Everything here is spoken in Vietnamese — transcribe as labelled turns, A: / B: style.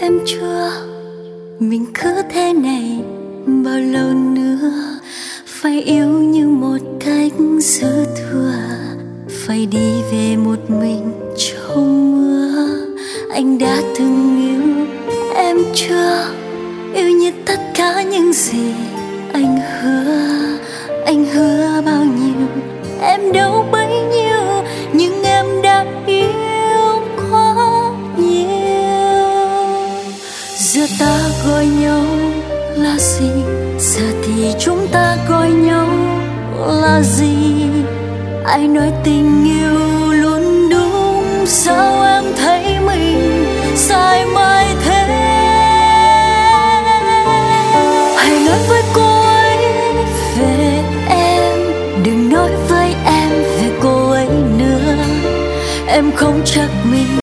A: em chưa, mình cứ thế này bao lâu nữa, phải yêu như một cách dư thừa, phải đi về một mình trong mưa. Anh đã từng yêu em chưa, yêu như tất cả những gì anh hứa bao nhiêu, em đâu bấy nhiêu, nhưng em đã yêu quá nhiều. Giờ ta gọi nhau là gì, giờ thì chúng ta gọi nhau là gì? Ai nói tình yêu luôn đúng, sao